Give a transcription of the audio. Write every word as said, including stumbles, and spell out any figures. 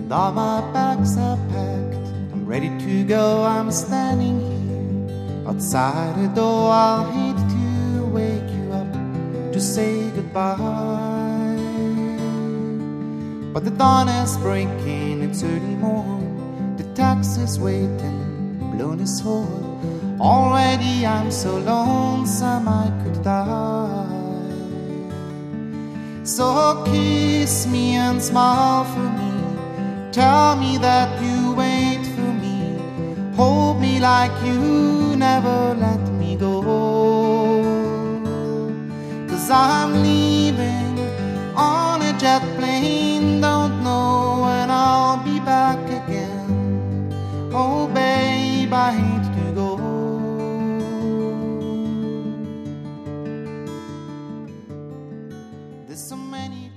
and all my bags are packed. I'm ready to go, I'm standing here outside the door. I'll hate to wake you up to say goodbye, but the dawn is breaking, it's early morn. The taxi's waiting, blown is horn. Already I'm so lonesome I could die. So kiss me and smile for me, tell me that you wait for me, hold me like you never let me go. 'Cause I'm leaving on a jet plane, don't know when I'll be back again. Oh babe, I hate to go. There's so many